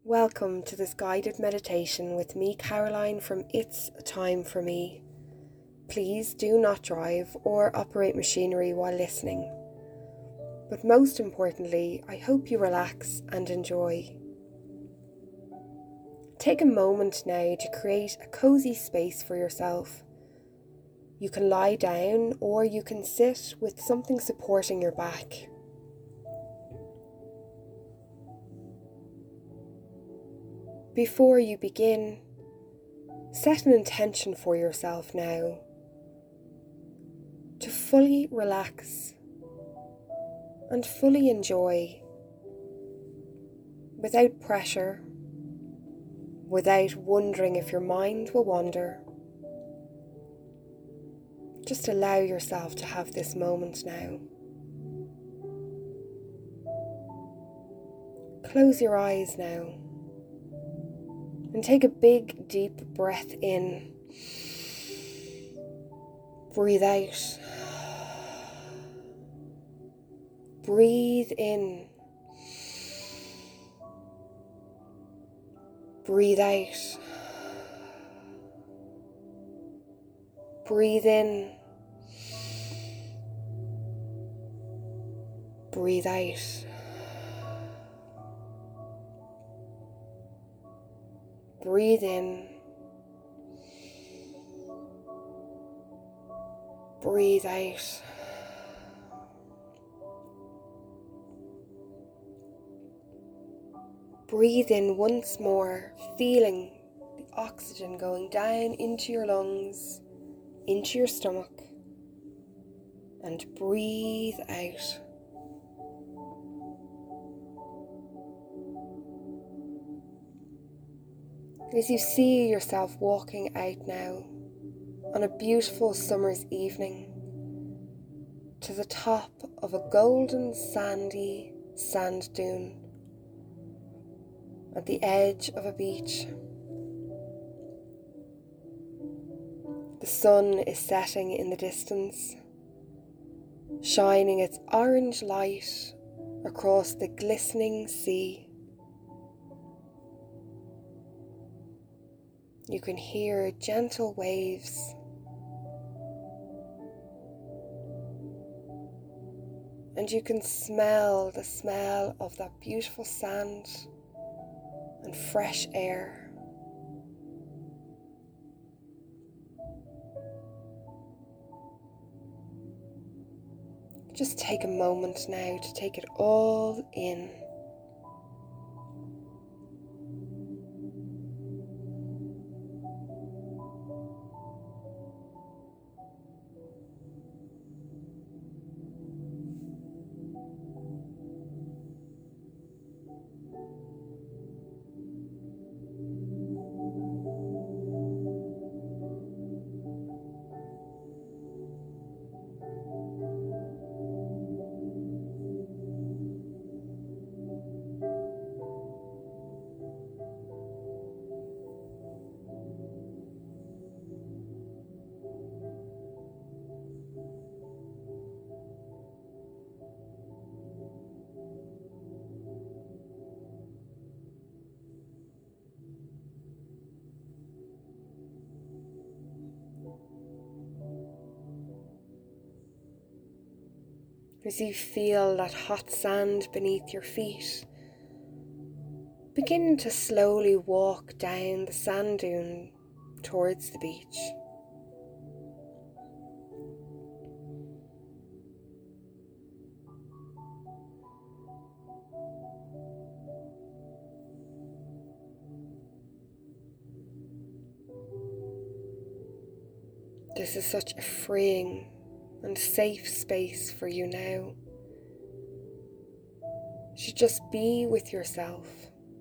Welcome to this guided meditation with me, Caroline, from It's a Time for Me. Please do not drive or operate machinery while listening. But most importantly, I hope you relax and enjoy. Take a moment now to create a cozy space for yourself. You can lie down or you can sit with something supporting your back. Before you begin, set an intention for yourself now to fully relax and fully enjoy without pressure, without wondering if your mind will wander. Just allow yourself to have this moment now. Close your eyes now and take a big deep breath in. Breathe out. Breathe in. Breathe out. Breathe in. Breathe out. Breathe in. Breathe out. Breathe in once more, feeling the oxygen going down into your lungs, into your stomach, and breathe out. As you see yourself walking out now on a beautiful summer's evening to the top of a golden sandy sand dune at the edge of a beach. The sun is setting in the distance, shining its orange light across the glistening sea. You can hear gentle waves and you can smell the smell of that beautiful sand and fresh air. Just take a moment now to take it all in. As you feel that hot sand beneath your feet, begin to slowly walk down the sand dune towards the beach. This is such a freeing and safe space for you now. You should just be with yourself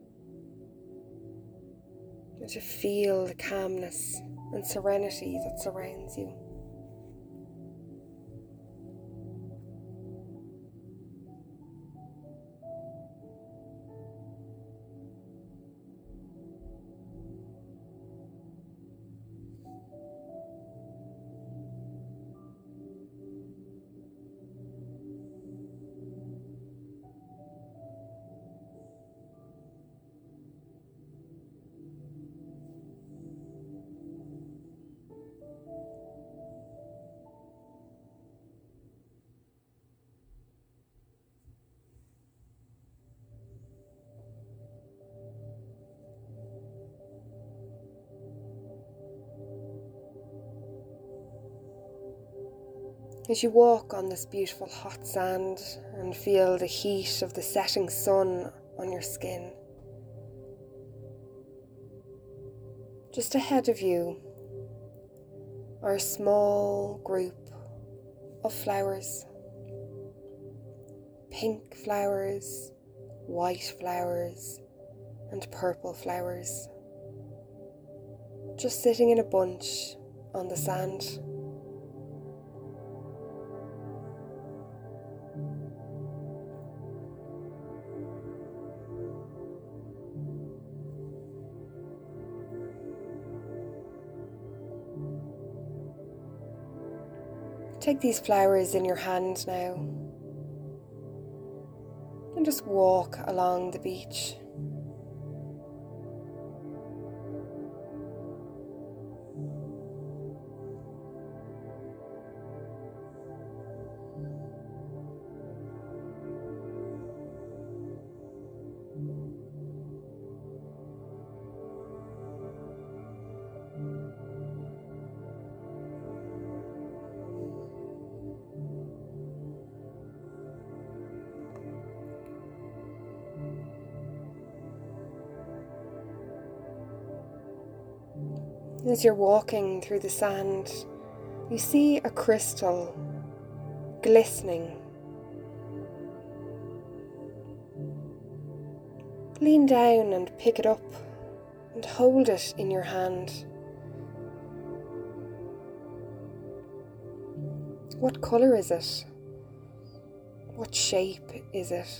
and to feel the calmness and serenity that surrounds you. As you walk on this beautiful hot sand and feel the heat of the setting sun on your skin, just ahead of you are a small group of flowers. Pink flowers, white flowers, and purple flowers. Just sitting in a bunch on the sand. Take these flowers in your hand now and just walk along the beach. As you're walking through the sand, you see a crystal glistening. Lean down and pick it up and hold it in your hand. What colour is it? What shape is it?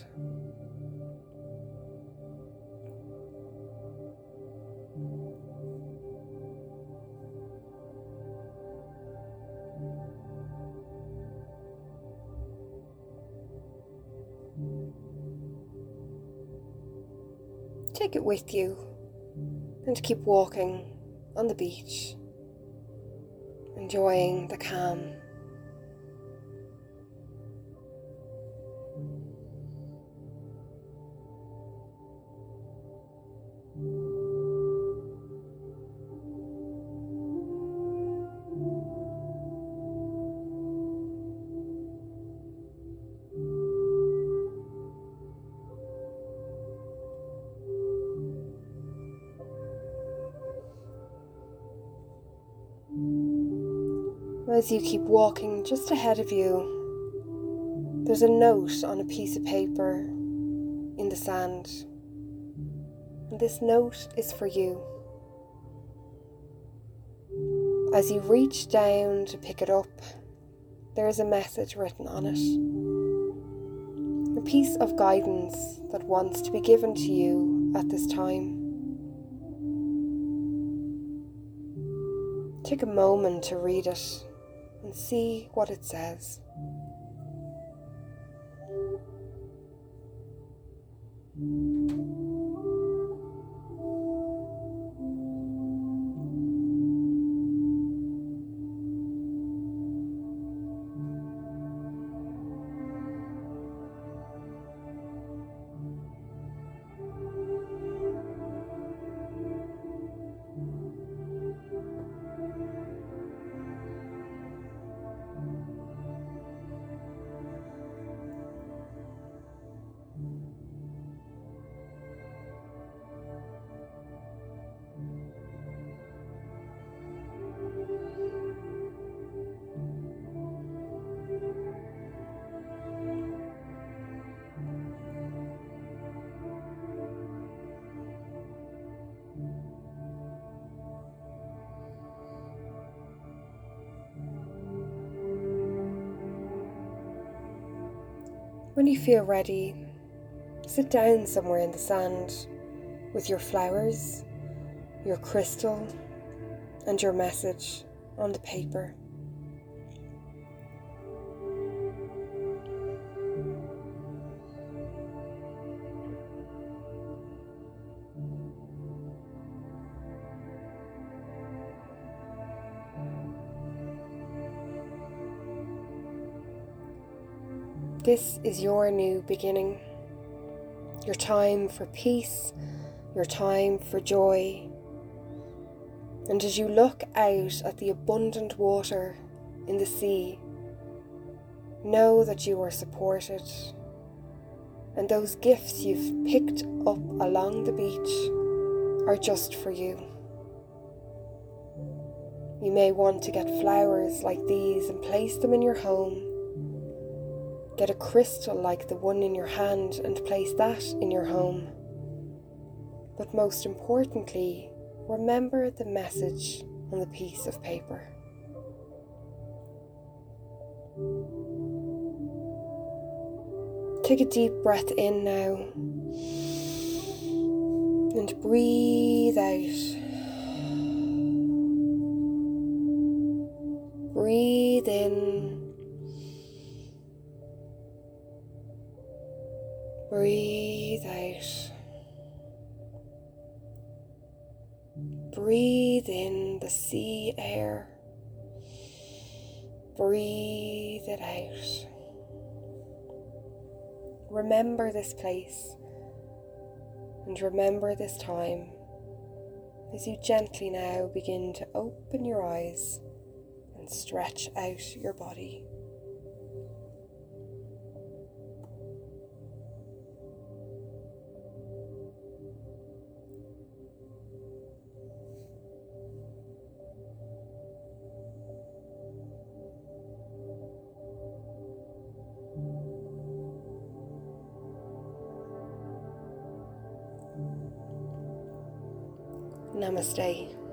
Take it with you and keep walking on the beach, enjoying the calm. As you keep walking, just ahead of you, there's a note on a piece of paper in the sand. And this note is for you. As you reach down to pick it up, there is a message written on it. A piece of guidance that wants to be given to you at this time. Take a moment to read it and see what it says. When you feel ready, sit down somewhere in the sand with your flowers, your crystal, and your message on the paper. This is your new beginning, your time for peace, your time for joy. And as you look out at the abundant water in the sea, Know that you are supported, and those gifts you've picked up along the beach are just for you. You may want to get flowers like these and place them in your home. Get a crystal like the one in your hand and place that in your home. But most importantly, remember the message on the piece of paper. Take a deep breath in now and breathe out. Breathe in. Breathe out. Breathe in the sea air. Breathe it out. Remember this place and remember this time as you gently now begin to open your eyes and stretch out your body. Namaste.